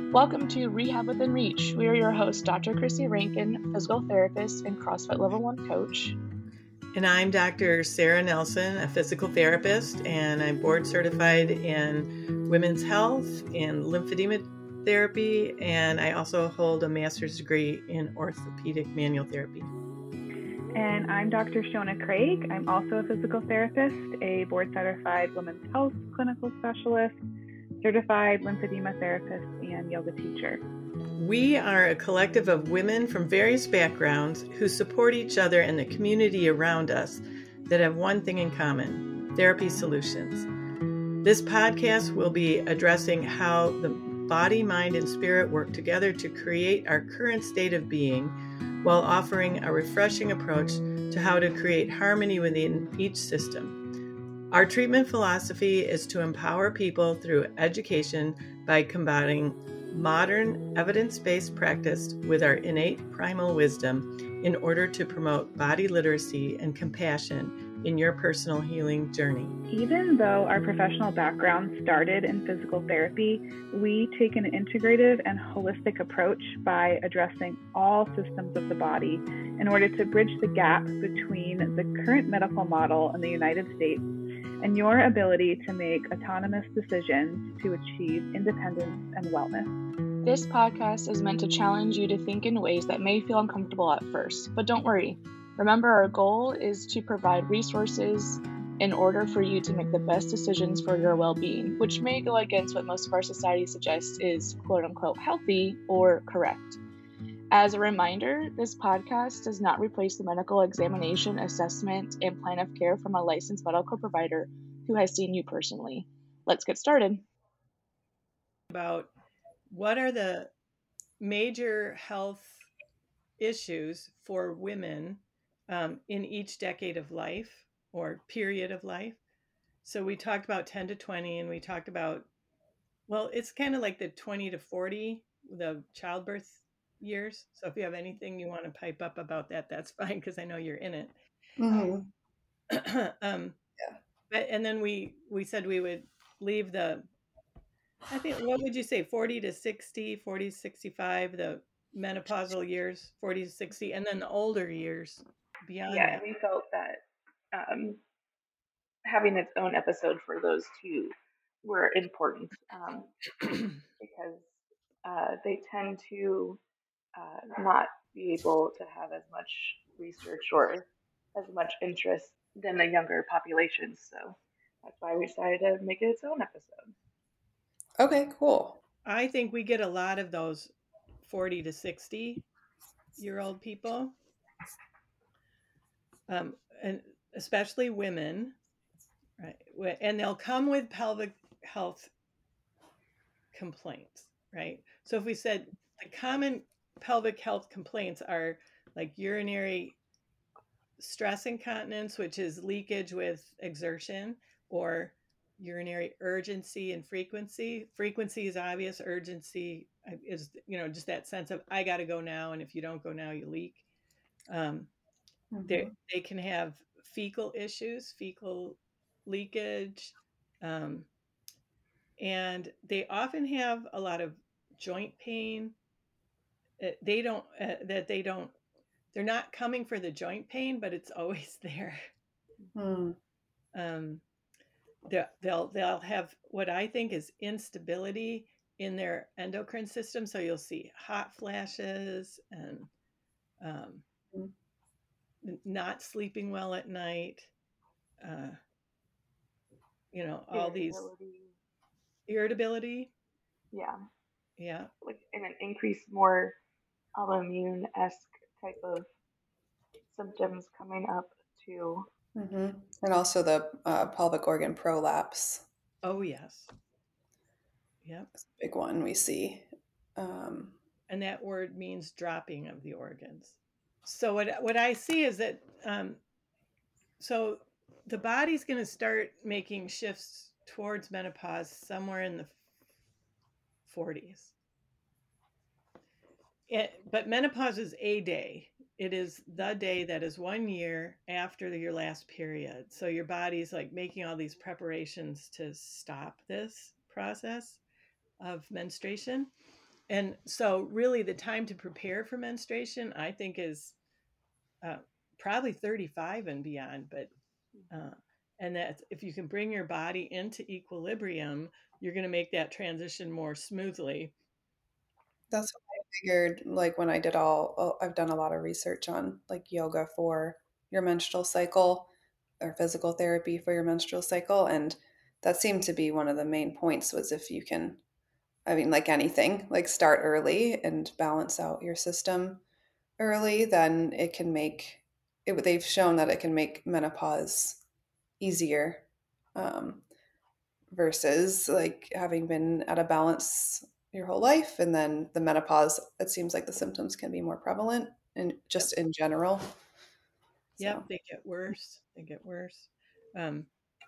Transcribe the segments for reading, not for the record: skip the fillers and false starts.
Welcome to Rehab Within Reach. We are your hosts, Dr. Chrissy Rankin, physical therapist and CrossFit Level 1 coach. And I'm Dr. Sarah Nelson, a physical therapist, and I'm board certified in women's health and lymphedema therapy, and I also hold a master's degree in orthopedic manual therapy. And I'm Dr. Shona Craig. I'm also a physical therapist, a board certified women's health clinical specialist, certified lymphedema therapist, and yoga teacher. We are a collective of women from various backgrounds who support each other and the community around us that have one thing in common: therapy solutions. This podcast will be addressing how the body, mind, and spirit work together to create our current state of being, while offering a refreshing approach to how to create harmony within each system. Our treatment philosophy is to empower people through education by combining modern evidence-based practice with our innate primal wisdom in order to promote body literacy and compassion in your personal healing journey. Even though our professional background started in physical therapy, we take an integrative and holistic approach by addressing all systems of the body in order to bridge the gap between the current medical model in the United States and your ability to make autonomous decisions to achieve independence and wellness. This podcast is meant to challenge you to think in ways that may feel uncomfortable at first, but don't worry. Remember, our goal is to provide resources in order for you to make the best decisions for your well-being, which may go against what most of our society suggests is quote-unquote healthy or correct. As a reminder, this podcast does not replace the medical examination, assessment, and plan of care from a licensed medical provider who has seen you personally. Let's get started. About what are the major health issues for women in each decade of life or period of life. So we talked about 10 to 20, and we talked about, well, it's kind of like the 20 to 40, the childbirth years. So if you have anything you want to pipe up about that, that's fine, because I know you're in it. Mm-hmm. But, and then we said we would leave the, I think, what would you say, 40 to 60, 40 to 65, the menopausal years, 40 to 60, and then the older years beyond Yeah, that. we felt that having its own episode for those two were important because they tend to not be able to have as much research or as much interest than the younger populations. So that's why we decided to make it its own episode. Okay, cool. I think we get a lot of those 40 to 60-year-old people, and especially women, right? And they'll come with pelvic health complaints, right? So if we said the common pelvic health complaints are like urinary stress incontinence, which is leakage with exertion, or urinary urgency and frequency. Frequency is obvious. Urgency is, just that sense of I got to go now, and if you don't go now, you leak. They can have fecal issues, fecal leakage, and they often have a lot of joint pain. They're not coming for the joint pain, but it's always there. They'll have what I think is instability in their endocrine system. So you'll see hot flashes and not sleeping well at night. All these irritability. Yeah. Like in an increased, more autoimmune-esque type of symptoms coming up too. And also the pelvic organ prolapse. Oh, yes. Yeah. That's a big one we see. And that word means dropping of the organs. So what I see is that, so the body's going to start making shifts towards menopause somewhere in the 40s. But menopause is a day. It is the day that is 1 year after your last period. So your body's like making all these preparations to stop this process of menstruation. And so really the time to prepare for menstruation, I think, is probably 35 and beyond. But and that if you can bring your body into equilibrium, you're going to make that transition more smoothly. That's what I figured. Like when I did I've done a lot of research on like yoga for your menstrual cycle or physical therapy for your menstrual cycle. And that seemed to be one of the main points was if you can, I mean, like anything, like start early and balance out your system early, then it can make it, they've shown that it can make menopause easier. Um, versus like having been at a balance your whole life and then the menopause, it seems like the symptoms can be more prevalent and Yep. just in general. Yep, So they get worse. They get worse. Um,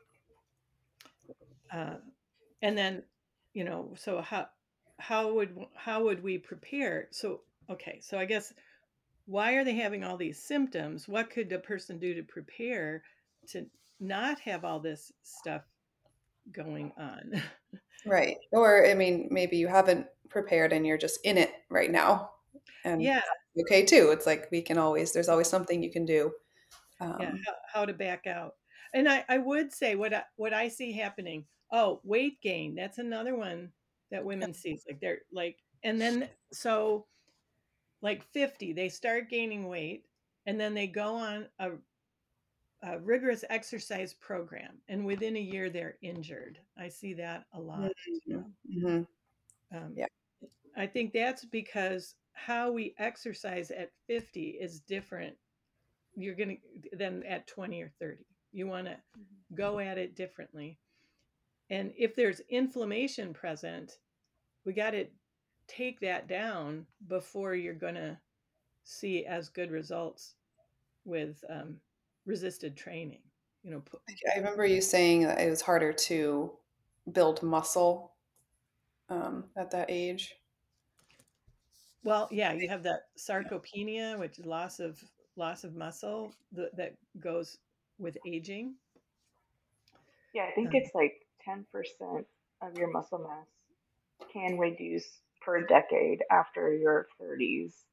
uh, and then, so how would we prepare? So okay, so I guess, why are they having all these symptoms? What could a person do to prepare to not have all this stuff going on? right. Or I mean, maybe you haven't prepared and you're just in it right now. And Yeah, okay too. It's like there's always something you can do. yeah, Um, how to back out. And I would say what I see happening. Oh, weight gain. That's another one that women see. It's like they're like, and then so like 50, they start gaining weight, and then they go on a rigorous exercise program, and within a year they're injured. I see that a lot. mhm. Um, Yeah. I think that's because how we exercise at 50 is different. You're going to than at 20 or 30. You want to go at it differently. And if there's inflammation present, we got to take that down before you're going to see as good results with resisted training. I remember you saying that it was harder to build muscle at that age. Well, yeah, you have that sarcopenia, which is loss of muscle that goes with aging. Yeah, I think Um, it's like 10% of your muscle mass can reduce per decade after your 30s,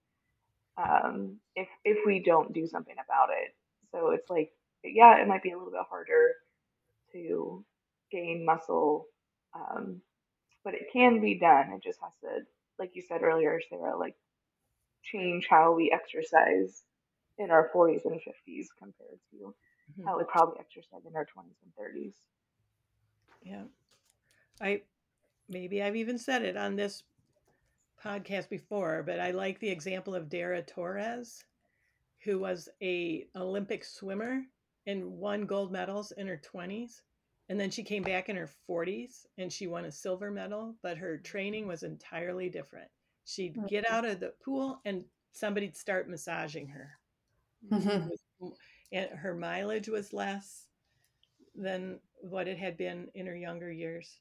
if we don't do something about it. So it's like, yeah, it might be a little bit harder to gain muscle, um, but it can be done. It just has to, like you said earlier, Sarah, like change how we exercise in our 40s and 50s compared to mhm. how we probably exercise in our 20s and 30s. Yeah, I maybe I've even said it on this podcast before, but I like the example of Dara Torres, who was a Olympic swimmer and won gold medals in her 20s. And then she came back in her 40s and she won a silver medal, but her training was entirely different. She'd get out of the pool and somebody'd start massaging her. It Mhm. was, and her mileage was less than what it had been in her younger years.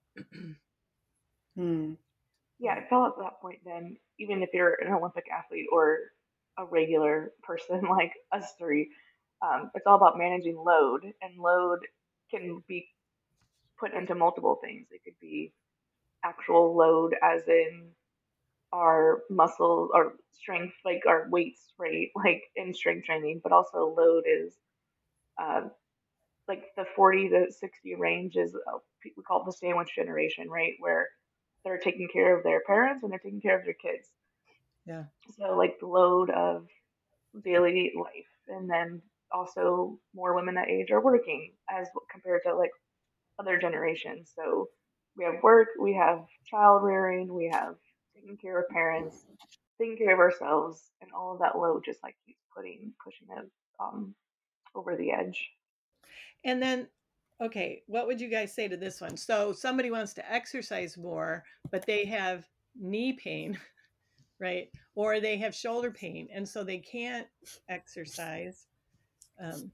Hmm. Yeah, I feel at that point then, even if you're an Olympic athlete or a regular person like us three, it's all about managing load, and load can be put into multiple things. It could be actual load, as in our muscle or strength, like our weights, right? Like in strength training, but also load is uh, like the 40 to 60 range is we call it the sandwich generation, right? Where they're taking care of their parents and they're taking care of their kids. Yeah. So like the load of daily life, and then also more women that age are working as compared to like other generations. So we have work, we have child rearing, we have taking care of parents, taking care of ourselves, and all of that load just like keeps pushing us um, over the edge. And then, okay, what would you guys say to this one? So somebody wants to exercise more, but they have knee pain, right? Or they have shoulder pain, and so they can't exercise um,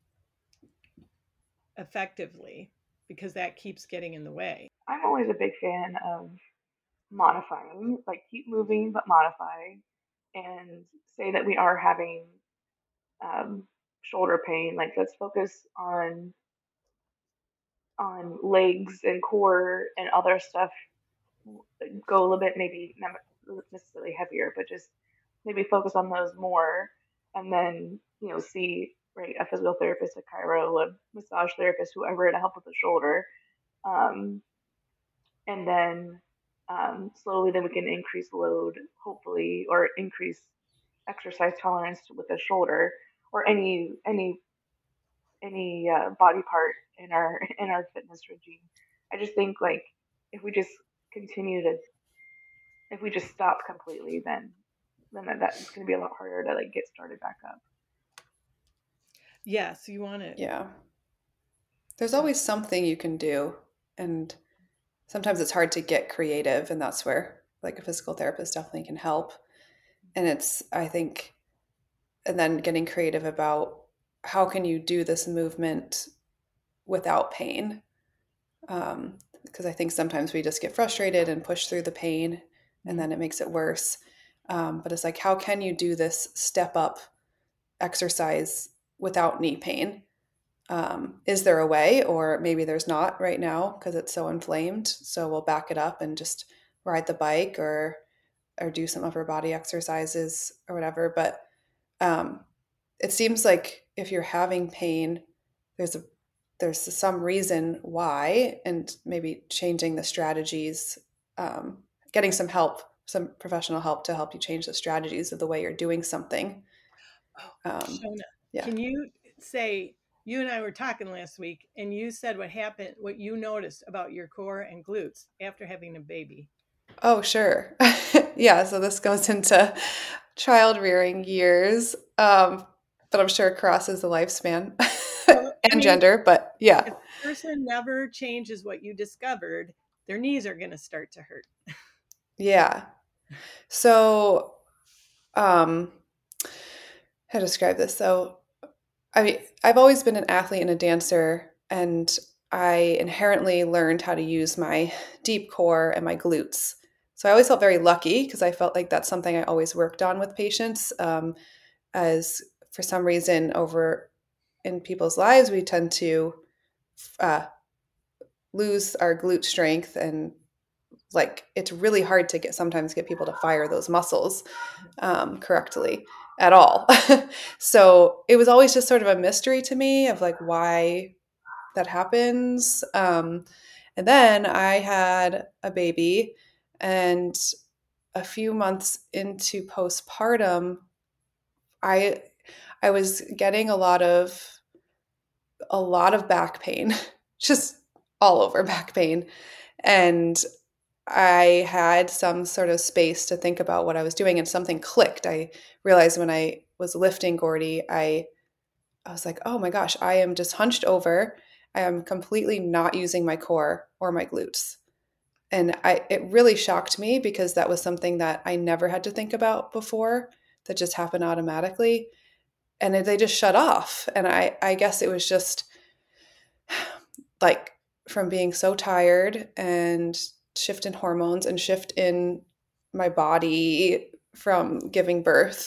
effectively because that keeps getting in the way. I'm always a big fan of modifying, like keep moving but modify, and say that we are having shoulder pain. Like let's focus on legs and core and other stuff go a little bit, maybe not necessarily heavier, but just maybe focus on those more, and then see, right, a physical therapist, a chiro, a massage therapist, whoever, to help with the shoulder, um, and then slowly then we can increase load, hopefully, or increase exercise tolerance with the shoulder, or any body part in our fitness regime. I just think, like, if we just continue to if we just stop completely, then that's going to be a lot harder to, like, get started back up. Yes, you want it. Yeah. There's always something you can do, and sometimes it's hard to get creative, and that's where like a physical therapist definitely can help. And it's, I think, and then getting creative about how can you do this movement without pain, because I think sometimes we just get frustrated and push through the pain, and then it makes it worse. But it's like, how can you do this step up exercise without knee pain? Is there a way? Or maybe there's not right now because it's so inflamed. So we'll back it up and just ride the bike, or do some upper body exercises or whatever. But it seems like if you're having pain, there's some reason why, and maybe changing the strategies, getting some help, some professional help to help you change the strategies of the way you're doing something. Shona, Yeah. can you say, you and I were talking last week, and you said what happened, what you noticed about your core and glutes after having a baby. Oh, sure. Yeah, so this goes into child rearing years, but I'm sure it crosses the lifespan Well, I and mean, gender, but yeah. if a person never changes what you discovered, their knees are going to start to hurt. Yeah. So, how to describe this? So, I mean, I've always been an athlete and a dancer, and I inherently learned how to use my deep core and my glutes. So I always felt very lucky because I felt like that's something I always worked on with patients. As for some reason, over in people's lives, we tend to uh, lose our glute strength, and like it's really hard to sometimes get people to fire those muscles correctly at all. So it was always just sort of a mystery to me of like why that happens. And then I had a baby, and a few months into postpartum, I I was getting a lot of back pain, just all over back pain. And I had some sort of space to think about what I was doing, and something clicked. I realized when I was lifting Gordy, I was like, oh my gosh, I am just hunched over. I am completely not using my core or my glutes. And it really shocked me because that was something that I never had to think about before, that just happened automatically. And they just shut off. And I guess it was just like from being so tired and shift in hormones and shift in my body from giving birth,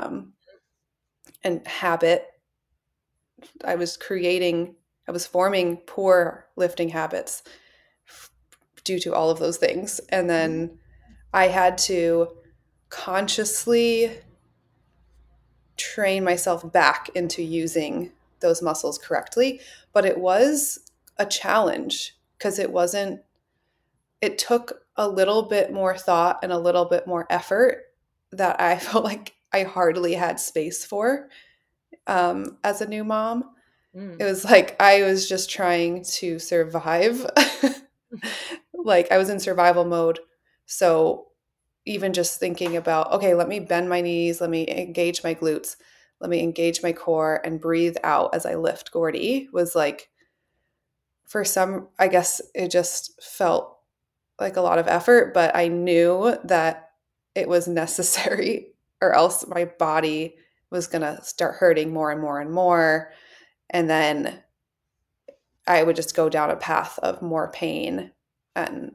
and habit. I was forming poor lifting habits due to all of those things. And then I had to consciously train myself back into using those muscles correctly. But it was a challenge because it took a little bit more thought and a little bit more effort that I felt like I hardly had space for, as a new mom. It was like I was just trying to survive. Like I was in survival mode. So even just thinking about, okay, let me bend my knees, let me engage my glutes, let me engage my core and breathe out as I lift Gordy, was like, for some, I guess it just felt like a lot of effort, but I knew that it was necessary, or else my body was going to start hurting more and more and more. And then I would just go down a path of more pain. And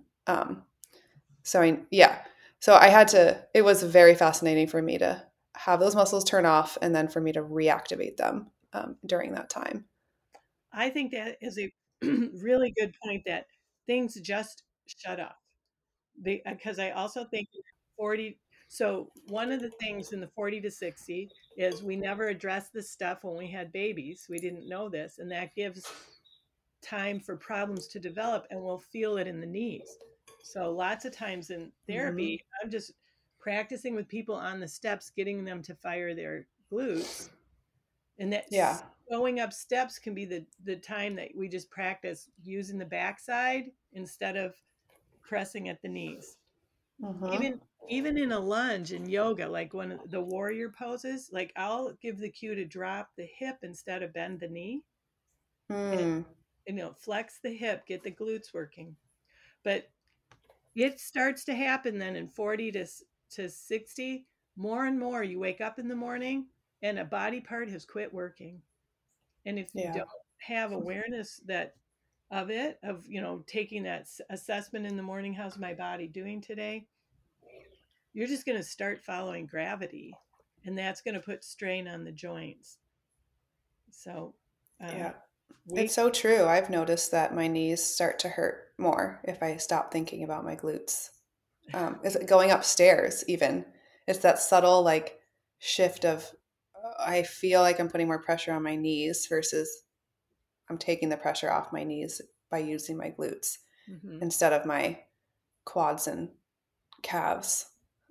so I had to, it was very fascinating for me to have those muscles turn off and then for me to reactivate them during that time. I think that is a really good point, that things just shut off. because I also think 40. So one of the things in the 40 to 60 is we never addressed this stuff when we had babies. We didn't know this, and that gives time for problems to develop, and we'll feel it in the knees. So lots of times in therapy, I'm just practicing with people on the steps, getting them to fire their glutes. And that going up steps can be the time that we just practice using the backside instead of pressing at the knees. Even in a lunge in yoga, like one of the warrior poses, like I'll give the cue to drop the hip instead of bend the knee. And flex the hip, get the glutes working. But it starts to happen then in 40 to 60, more and more you wake up in the morning and a body part has quit working. And if you don't have awareness of taking that assessment in the morning, how's my body doing today? You're just going to start following gravity, and that's going to put strain on the joints. So, it's so true. I've noticed that my knees start to hurt more if I stop thinking about my glutes. Is it going upstairs even? It's that subtle like shift of I feel like I'm putting more pressure on my knees versus I'm taking the pressure off my knees by using my glutes instead of my quads and calves.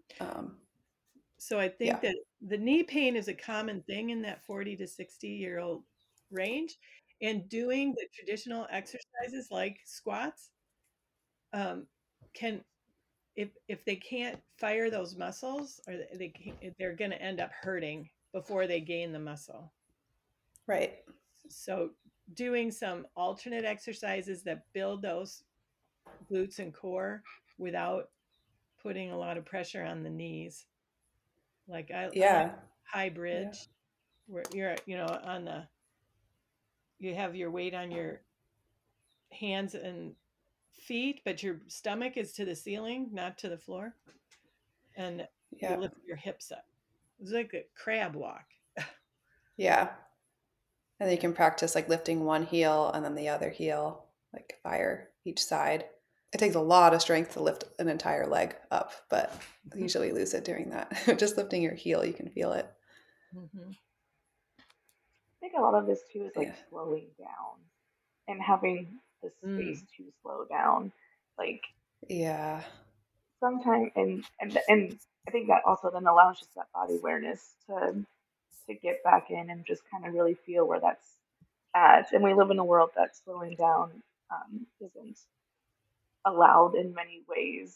So I think that the knee pain is a common thing in that 40 to 60-year-old range, and doing the traditional exercises like squats can, if they can't fire those muscles, or they're going to end up hurting before they gain the muscle. Right. So doing some alternate exercises that build those glutes and core without putting a lot of pressure on the knees. Like I like high bridge where you're, you have your weight on your hands and feet, but your stomach is to the ceiling, not to the floor. And you lift your hips up. It's like a crab walk. Yeah. And then you can practice like lifting one heel and then the other heel, like fire each side. It takes a lot of strength to lift an entire leg up, but you usually lose it doing that. Just lifting your heel, you can feel it. I think a lot of this too is like slowing down and having the space to slow down. Like sometimes, and I think that also then allows just that body awareness to get back in and just kind of really feel where that's at. And we live in a world that slowing down isn't allowed in many ways.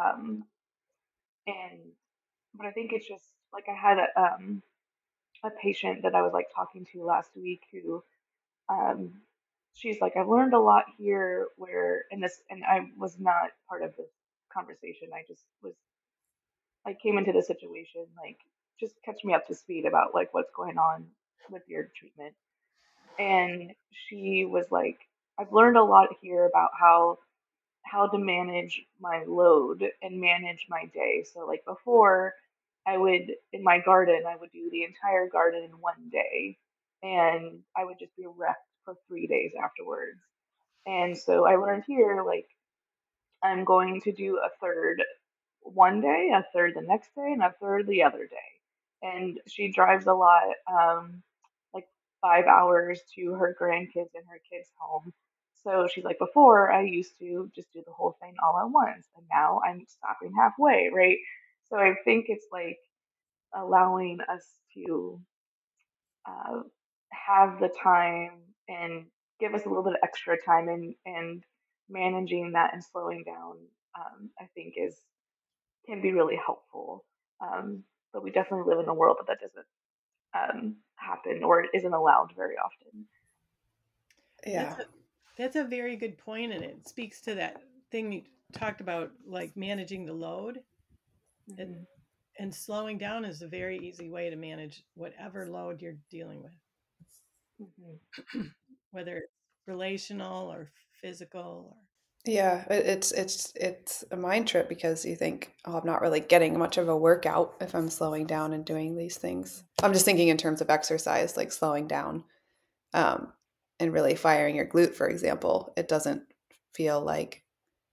But I think it's just like I had a patient that I was like talking to last week who she's like, I've learned a lot here where in this, and I was not part of this conversation. I just was, I came into the situation, like, just catch me up to speed about like what's going on with your treatment. And she was like, I've learned a lot here about how to manage my load and manage my day. So like before I would in my garden, I would do the entire garden in one day and I would just be wrecked for 3 days afterwards. And so I learned here like I'm going to do a third one day, a third the next day, and a third the other day. And she drives a lot, like 5 hours to her grandkids and her kids' home. So she's like, before I used to just do the whole thing all at once, and now I'm stopping halfway, right? So I think it's like allowing us to uh, have the time and give us a little bit of extra time and managing that and slowing down, I think is can be really helpful. But we definitely live in a world that doesn't happen or isn't allowed very often. Yeah. That's a very good point, and it speaks to that thing you talked about, like managing the load. And slowing down is a very easy way to manage whatever load you're dealing with, whether it's relational or physical. Yeah, it's a mind trip because you think, oh, I'm not really getting much of a workout if I'm slowing down and doing these things. I'm just thinking in terms of exercise, like slowing down and really firing your glute, for example. It doesn't feel like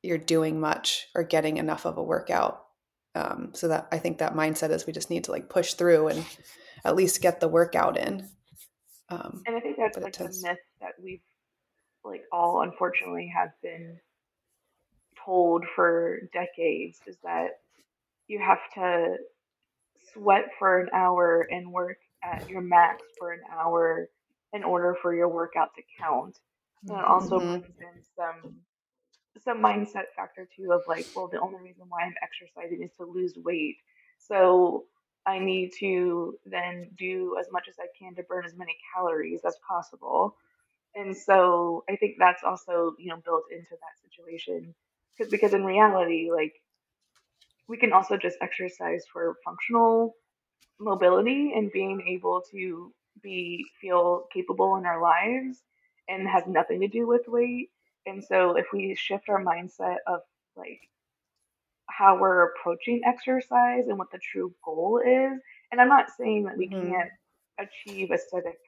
you're doing much or getting enough of a workout. So that I think that mindset is we just need to like push through and at least get the workout in. And I think that's But it like the tends, myth that we've like all unfortunately have been told for decades is that you have to sweat for an hour and work at your max for an hour in order for your workout to count. And it also mm-hmm. brings in some mindset factor too of like, well, the only reason why I'm exercising is to lose weight. So I need to then do as much as I can to burn as many calories as possible. And so I think that's also, built into that situation. Because in reality, like we can also just exercise for functional mobility and being able to be feel capable in our lives and has nothing to do with weight. And so if we shift our mindset of like how we're approaching exercise and what the true goal is, and I'm not saying that we Mm-hmm. can't achieve aesthetic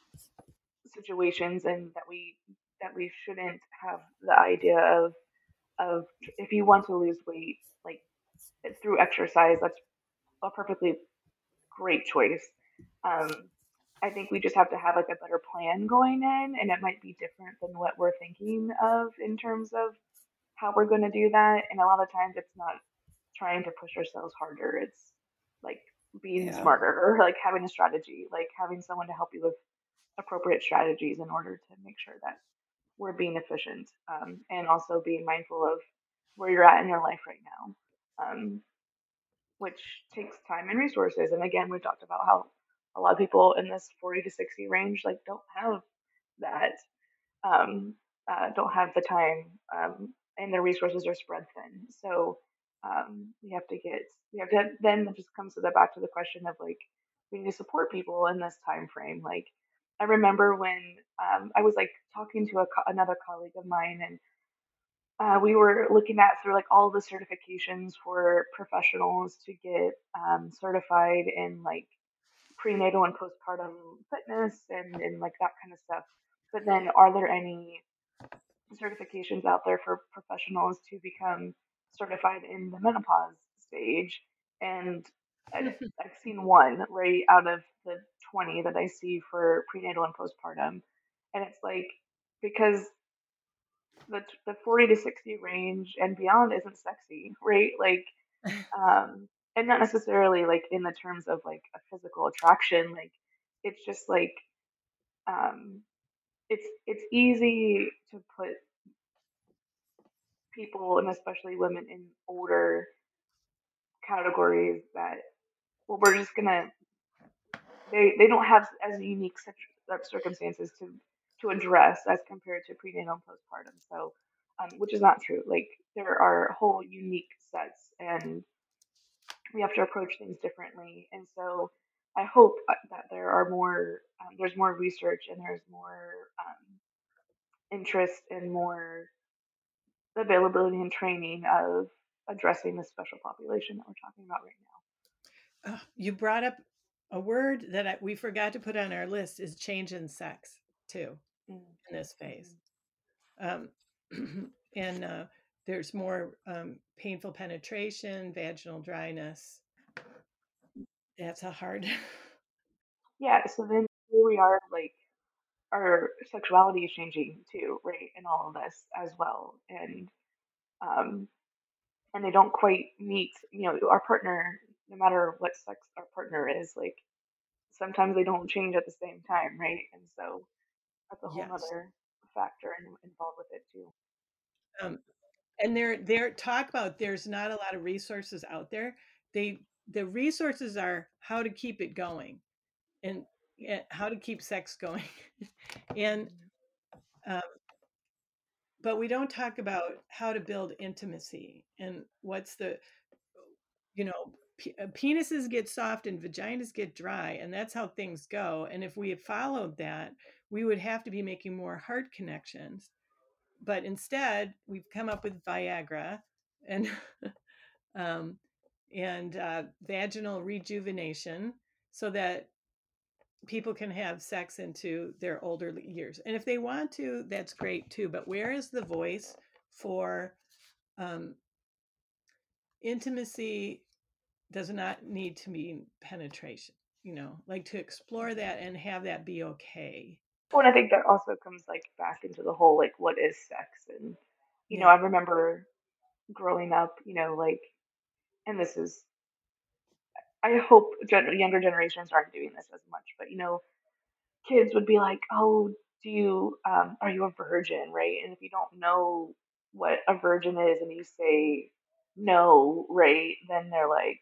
situations and that we shouldn't have the idea of if you want to lose weight like through exercise, that's a perfectly great choice. Um, I think we just have to have like a better plan going in, and it might be different than what we're thinking of in terms of how we're going to do that. And a lot of times it's not trying to push ourselves harder, it's like being Yeah. smarter or like having a strategy, like having someone to help you with appropriate strategies in order to make sure that we're being efficient, and also being mindful of where you're at in your life right now. Which takes time and resources. And again, we've talked about how a lot of people in this 40 to 60 range like don't have that, um, don't have the time, and their resources are spread thin. So we have to then it just comes to the back to the question of like we need to support people in this time frame. Like I remember when I was like talking to another colleague of mine, and we were looking at through like all the certifications for professionals to get certified in like prenatal and postpartum fitness and like that kind of stuff. But then, are there any certifications out there for professionals to become certified in the menopause stage? And I've seen one right out of the 20 that I see for prenatal and postpartum. And it's like, because the 40 to 60 range and beyond isn't sexy, right? Like, and not necessarily like in the terms of like a physical attraction. Like, it's just like, um, it's easy to put people and especially women in older categories that, well, we're just gonna, they don't have as unique circumstances to address as compared to prenatal and postpartum. So, which is not true. Like there are whole unique sets, and we have to approach things differently. And so, I hope that there's more research and there's more interest and more availability and training of addressing this special population that we're talking about right You brought up a word that we forgot to put on our list is change in sex too now. in this phase. Mm-hmm. Um, and there's more painful penetration, vaginal dryness. That's a hard. Yeah, so then here we are, like our sexuality is changing too, right? In all of this as well, um, and they don't quite meet, our partner, no matter what sex our partner is, like sometimes they don't change at the same time, right? And so that's a whole Yes. nother factor involved with it too. Um, and they're talk about there's not a lot of resources out there. The resources are how to keep it going and how to keep sex going. And um, but we don't talk about how to build intimacy and what's the penises get soft and vaginas get dry, and that's how things go. And if we had followed that, we would have to be making more heart connections. But instead, we've come up with Viagra and um, vaginal rejuvenation so that people can have sex into their older years. And if they want to, that's great too. But where is the voice for intimacy does not need to mean penetration, like to explore that and have that be okay. Well, and I think that also comes like back into the whole like what is sex, and Yeah. I remember growing up, like, and this is, I hope younger generations aren't doing this as much, but kids would be like, "Oh, are you a virgin?" Right? And if you don't know what a virgin is, and you say no, right, then they're like,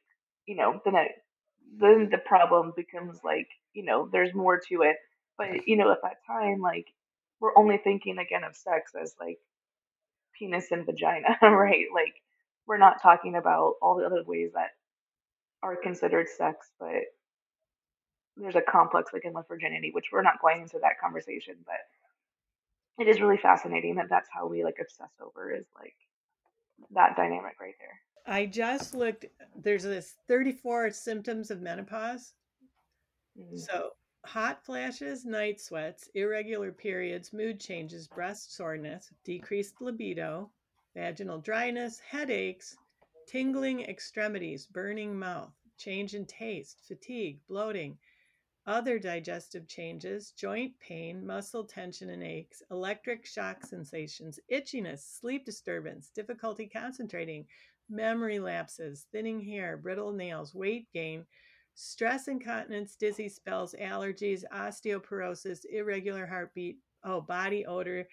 then the problem becomes like, there's more to it. But at that time, like, we're only thinking again of sex as like penis and vagina, right? Like, we're not talking about all the other ways that are considered sex, but there's a complex again with virginity, which we're not going into that conversation, but it is really fascinating that that's how we like obsess over is like that dynamic right there. I just looked, there's this 34 symptoms of menopause. Mm-hmm. So hot flashes, night sweats, irregular periods, mood changes, breast soreness, decreased libido, vaginal dryness, headaches, tingling extremities, burning mouth, change in taste, fatigue, bloating, other digestive changes, joint pain, muscle tension and aches, electric shock sensations, itchiness, sleep disturbance, difficulty concentrating, memory lapses, thinning hair, brittle nails, weight gain, stress incontinence, dizzy spells, allergies, osteoporosis, irregular heartbeat, body odor,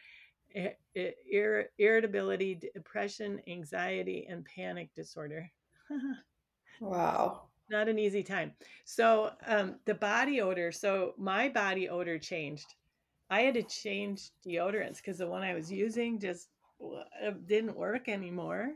irritability, depression, anxiety, and panic disorder. Wow. Not an easy time. So the body odor. So my body odor changed. I had to change deodorants because the one I was using just didn't work anymore.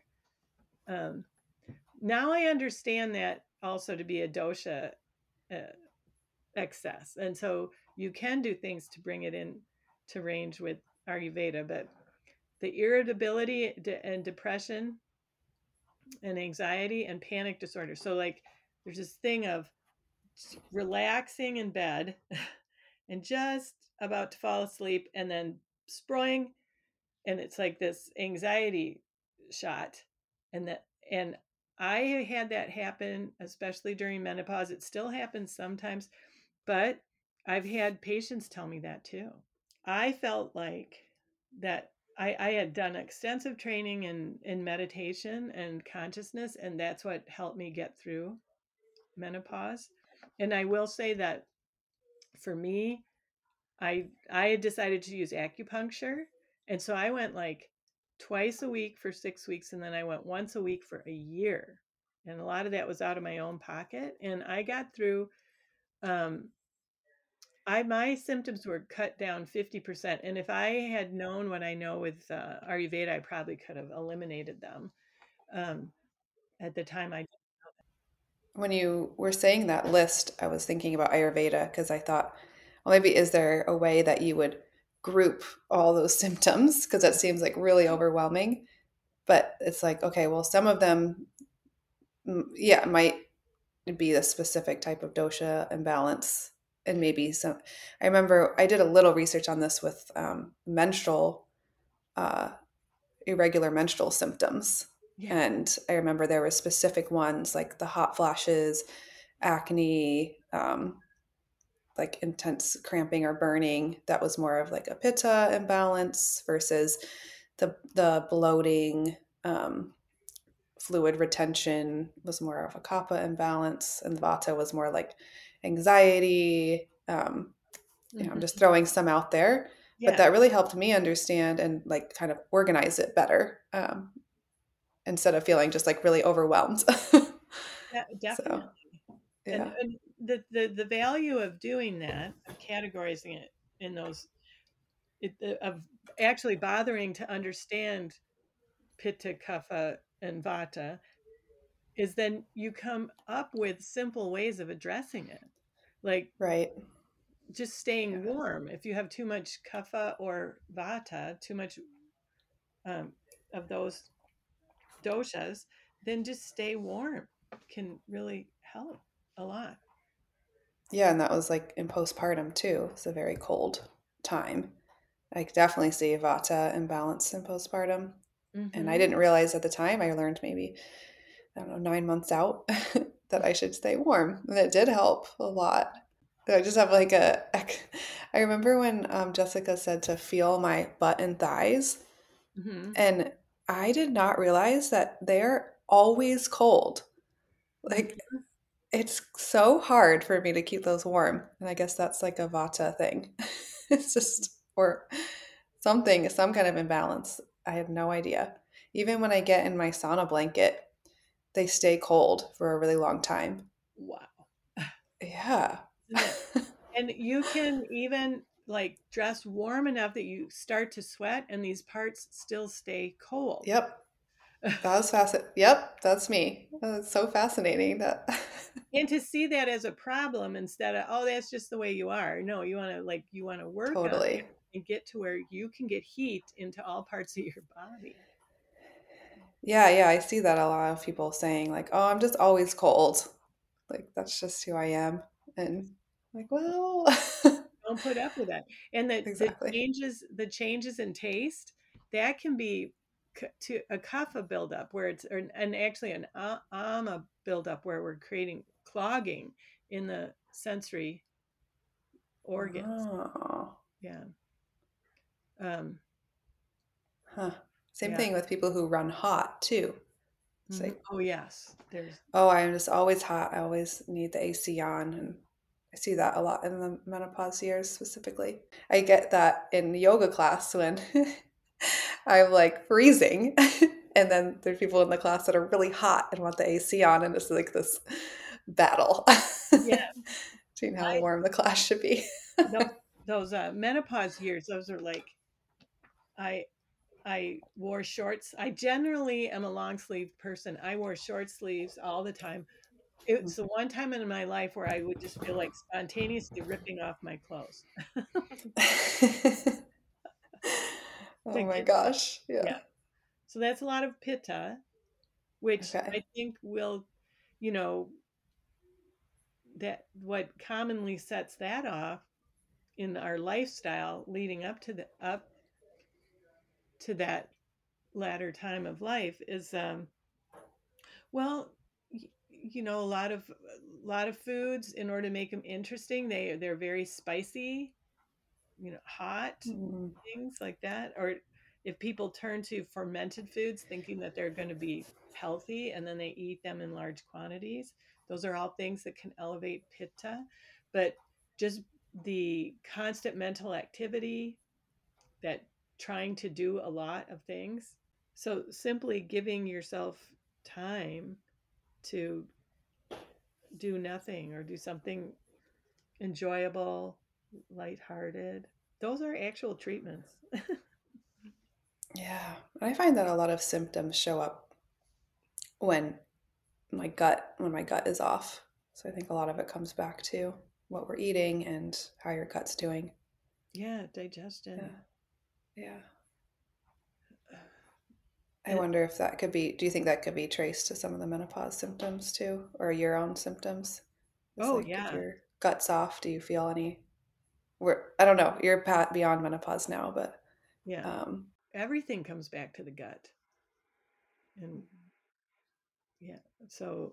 Now I understand that also to be a dosha excess, and so you can do things to bring it in to range with Ayurveda. But the irritability and depression and anxiety and panic disorder. So like there's this thing of relaxing in bed and just about to fall asleep and then sproing, and it's like this anxiety shot. And I had that happen especially during menopause. It still happens sometimes, but I've had patients tell me that too. I felt like that I had done extensive training in meditation and consciousness, and that's what helped me get through menopause. And I will say that for me, I had decided to use acupuncture, and so I went like twice a week for 6 weeks, and then I went once a week for a year, and a lot of that was out of my own pocket, and I got through. Um, my symptoms were cut down 50%, and if I had known what I know with Ayurveda, I probably could have eliminated them. At the time, I When you were saying that list, I was thinking about Ayurveda because I thought, well, maybe is there a way that you would group all those symptoms? Because that seems like really overwhelming. But it's like, okay, well, some of them, yeah, might be the specific type of dosha imbalance. And maybe some, I remember I did a little research on this with uh, irregular menstrual symptoms. yeah. And I remember there were specific ones like the hot flashes, acne, like intense cramping or burning. That was more of like a pitta imbalance versus the bloating, fluid retention was more of a kapha imbalance, and vata was more like anxiety. I'm just throwing some out there, but Yeah, that really helped me understand and like kind of organize it better, instead of feeling just like really overwhelmed. definitely. So, And yeah. the value of doing that, of categorizing it in those, of actually bothering to understand pitta, kapha, and vata, is then you come up with simple ways of addressing it, like Right. just staying Yeah. warm. If you have too much kapha or vata, too much um, of those doshas, then just stay warm can really help a lot. Yeah. And that was like in postpartum too. It's a very cold time. I could definitely see vata imbalance in postpartum. And I Mm-hmm. didn't realize at the time, I learned maybe, I don't know, 9 months out that I should stay warm. And it did help a lot. I just have like I remember when Jessica said to feel my butt and thighs, Mm-hmm. and I did not realize that they're always cold. Like, Mm-hmm. it's so hard for me to keep those warm. And I guess that's like a Vata thing. It's just, or something, some kind of imbalance. I had no idea. Even when I get in my sauna blanket, they stay cold for a really long time. Wow. Yeah. Isn't it? And you can even like dress warm enough that you start to sweat and these parts still stay cold. Yep. That was fascinating. Yep, that's me. It's so fascinating that. And to see that as a problem instead of, oh, that's just the way you are. No, you want to work on Totally. it and get to where you can get heat into all parts of your body. Yeah, yeah, I see that a lot of people saying like, "Oh, I'm just always cold." Like that's just who I am. And like, well, Don't put up with that. And exactly. the changes in taste, that can be to a kapha buildup where it's, or, and actually an ama buildup where we're creating clogging in the sensory organs. Oh, Yeah. Um, huh. Same yeah. thing with people who run hot too. It's Mhm. like, Oh, yes. There's, oh, I'm just always hot. I always need the AC on. And I see that a lot in the menopause years specifically. I get that in yoga class when I'm like freezing. And then there's people in the class that are really hot and want the AC on. And it's like this battle yeah. between how I, warm the class should be. those, menopause years, those are like, I, I wore shorts. I generally am a long sleeve person. I wore short sleeves all the time. It's the one time in my life where I would just feel like spontaneously ripping off my clothes to Oh my get, gosh. yeah. Yeah. So that's a lot of pitta, which Okay. I think will, you know, that what commonly sets that off in our lifestyle leading up to that latter time of life is well, a lot of foods in order to make them interesting, they're very spicy, hot Mm. things like that. Or if people turn to fermented foods thinking that they're going to be healthy and then they eat them in large quantities, those are all things that can elevate pitta. But just the constant mental activity, that trying to do a lot of things. So simply giving yourself time to do nothing or do something enjoyable, lighthearted. Those are actual treatments. Yeah. I find that a lot of symptoms show up when when my gut is off. So I think a lot of it comes back to what we're eating and how your gut's doing. Yeah, Yeah. digestion. Yeah. I And wonder if that could be, do you think that could be traced to some of the menopause symptoms too, or your own symptoms? It's oh like if yeah, your gut's off, do you feel any, I don't know, you're beyond menopause now, but yeah. um, Everything comes back to the gut. And yeah, so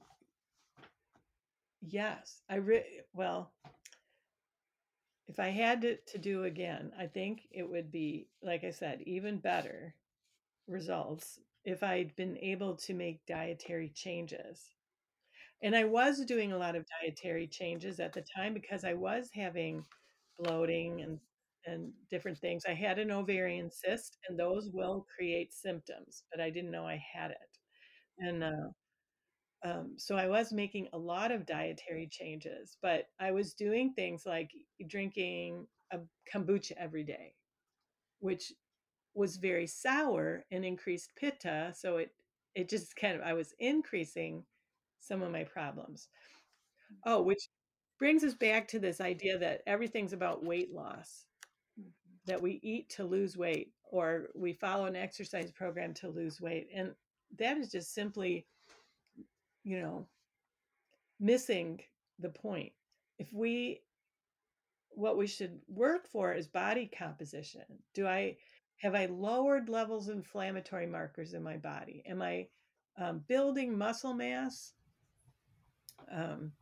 yes, well, if I had to do again, I think it would be, like I said, even better results if I'd been able to make dietary changes. And I was doing a lot of dietary changes at the time because I was having bloating and different things. I had an ovarian cyst, and those will create symptoms, but I didn't know I had it. And so I was making a lot of dietary changes, but I was doing things like drinking a kombucha every day, which was very sour and increased pitta. So it just kind of, I was increasing some of my problems. Oh, which brings us back to this idea that everything's about weight loss, that we eat to lose weight or we follow an exercise program to lose weight. And that is just simply, you know, missing the point. If we, what we should work for is body composition. Do I have I lowered levels of inflammatory markers in my body? Am I building muscle mass? And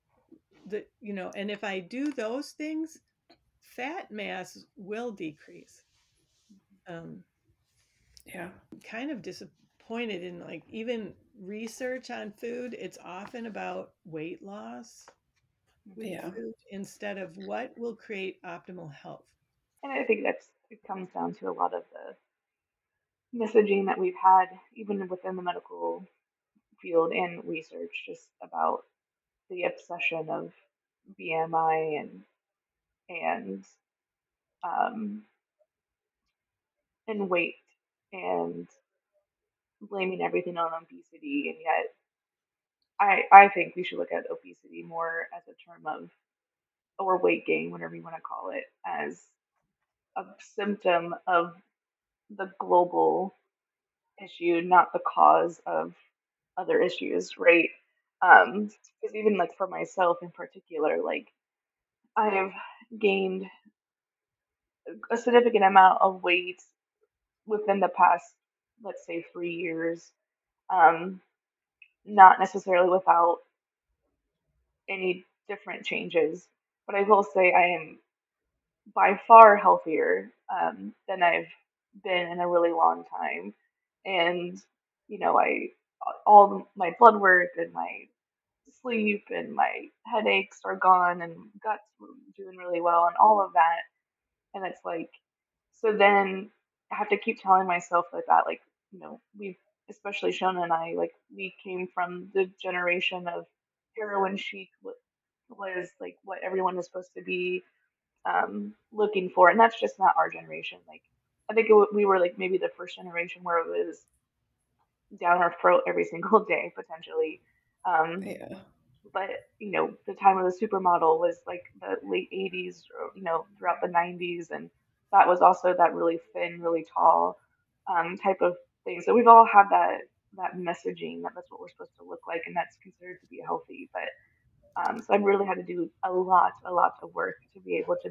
if I do those things, fat mass will decrease. Yeah. Kind of disappointed in like even research on food. It's often about weight loss with Yeah. food instead of what will create optimal health. And I think it comes down to a lot of the messaging that we've had, even within the medical field and research, just about the obsession of BMI and um, and weight and blaming everything on obesity, and yet I think we should look at obesity more as a term of, or weight gain, whatever you want to call it, as a symptom of the global issue, not the cause of other issues, right? Because even like for myself in particular, like I have gained a significant amount of weight within the past, let's say, 3 years. Um, Not necessarily without any different changes, but I will say I am by far healthier than I've been in a really long time. And, I all my blood work and my sleep and my headaches are gone and guts doing really well and all of that. And it's like, so then I have to keep telling myself like, we've, especially Shona and I, like, we came from the generation of heroin chic was like what everyone is supposed to be looking for. And that's just not our generation. Like, I think we were like maybe the first generation where it was down our throat every single day, potentially. Um, Yeah. but the time of the supermodel was like the late 80s, or, throughout the 90s, and that was also that really thin, really tall type of thing. So we've all had that messaging that that's what we're supposed to look like, and that's considered to be healthy. But so I've really had to do a lot of work to be able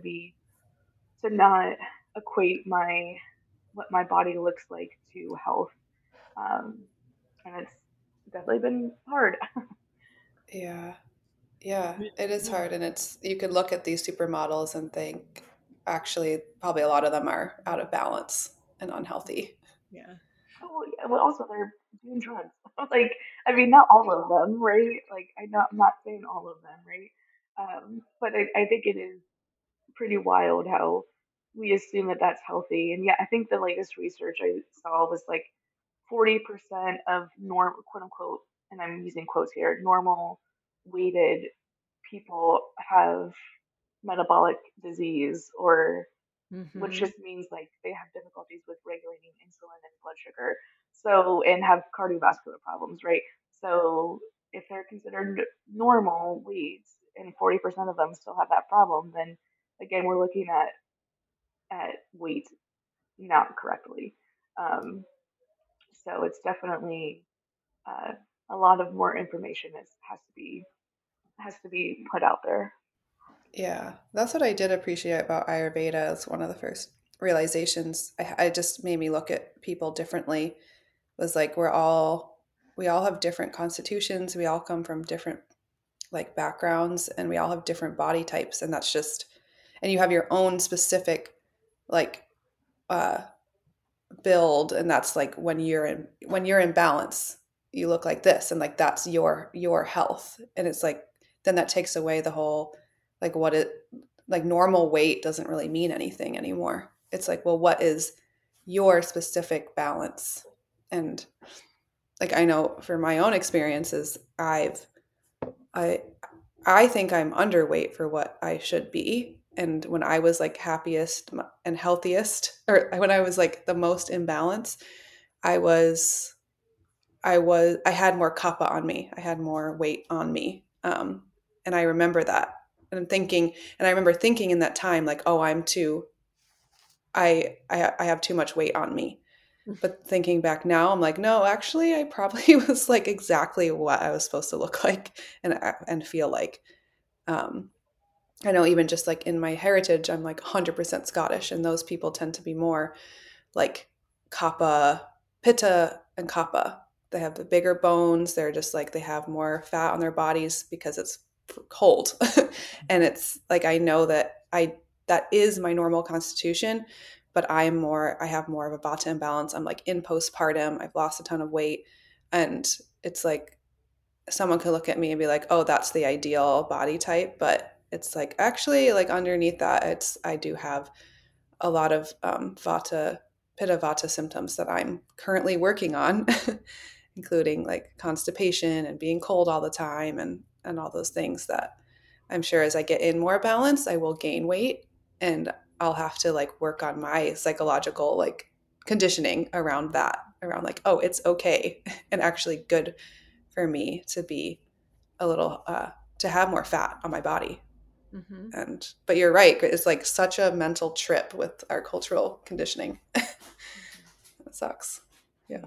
to not equate what my body looks like to health, um, and it's definitely been hard. Yeah. Yeah, it is hard. And you could look at these supermodels and think, actually, probably a lot of them are out of balance and unhealthy. Yeah. Oh, yeah. Well, also they're doing drugs. Like, I mean, not all of them, right? Like, I'm not saying all of them, right? But I think it is pretty wild how we assume that that's healthy. And yeah, I think the latest research I saw was like 40% of quote unquote, and I'm using quotes here, normal weighted people have metabolic disease, or which Mm-hmm. just means like they have difficulties with regulating insulin and blood sugar. So, and have cardiovascular problems, right? So, if they're considered normal weights and 40% of them still have that problem, then again, we're looking at weight not correctly. Um, so, it's definitely uh, a lot of more information has to be put out there. Yeah, that's what I did appreciate about Ayurveda. As one of the first realizations. I just made me look at people differently. Was like we all have different constitutions. We all come from different like backgrounds, and we all have different body types, and that's just, and you have your own specific like uh build, and that's like when you're in balance, you look like this, and like that's your health. And it's like, then that takes away the whole like what it like normal weight doesn't really mean anything anymore. It's like, well, what is your specific balance? And like, I know for my own experiences, I I think I'm underweight for what I should be. And when I was like happiest and healthiest, or when I was like the most in balance, I was I had more kappa on me. I had more weight on me. And I remember that. And I'm thinking, and I remember thinking in that time, like, oh, I have too much weight on me. But thinking back now, I'm like, no, actually, I probably was like exactly what I was supposed to look like and feel like. Um, I know even just like in my heritage, I'm like 100% Scottish, and those people tend to be more like kapha, pitta, and kapha. They have the bigger bones. They're just like, they have more fat on their bodies because it's cold. And it's like, I know that that is my normal constitution, but I have more of a vata imbalance. I'm like in postpartum. I've lost a ton of weight. And it's like, someone could look at me and be like, oh, that's the ideal body type. But it's like, actually, like underneath that, I do have a lot of pitta vata symptoms that I'm currently working on, including like constipation and being cold all the time and all those things that I'm sure as I get in more balance, I will gain weight, and I'll have to like work on my psychological like conditioning around that, around like, oh, it's okay and actually good for me to be a little, to have more fat on my body. Mm-hmm. But you're right. It's like such a mental trip with our cultural conditioning. It sucks. Yeah.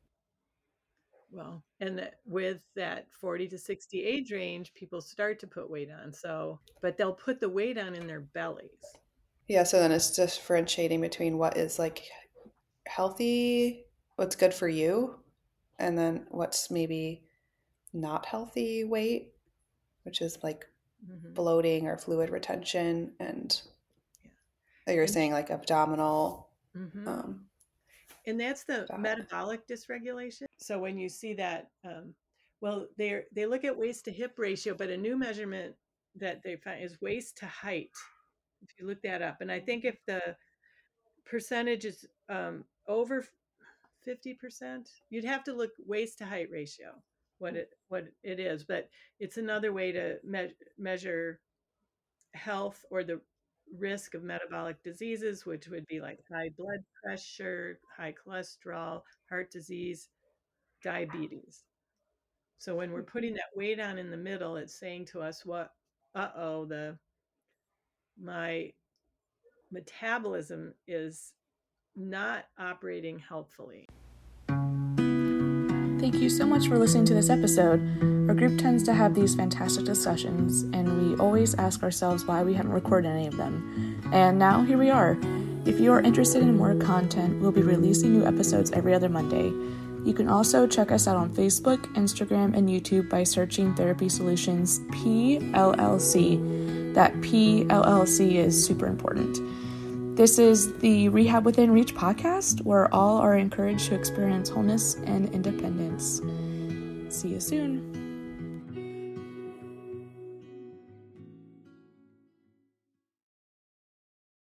Well, and with that 40 to 60 age range, people start to put weight on. So, but they'll put the weight on in their bellies. Yeah. So then it's differentiating between what is like healthy, what's good for you, and then what's maybe not healthy weight, which is like bloating or fluid retention, and like you're saying, like abdominal. And that's the metabolic dysregulation. So when you see that, well, they look at waist to hip ratio, but a new measurement that they find is waist to height. If you look that up, and I think if the percentage is over 50%, you'd have to look waist to height ratio, what it is. But it's another way to measure health or the risk of metabolic diseases, which would be like high blood pressure, high cholesterol, heart disease, diabetes. So when we're putting that weight on in the middle, it's saying to us, my metabolism is not operating healthfully. Thank you so much for listening to this episode. Our group tends to have these fantastic discussions, and we always ask ourselves why we haven't recorded any of them. And now here we are. If you are interested in more content, we'll be releasing new episodes every other Monday. You can also check us out on Facebook, Instagram, and YouTube by searching Therapy Solutions PLLC. That PLLC is super important. This is the Rehab Within Reach podcast, where all are encouraged to experience wholeness and independence. See you soon.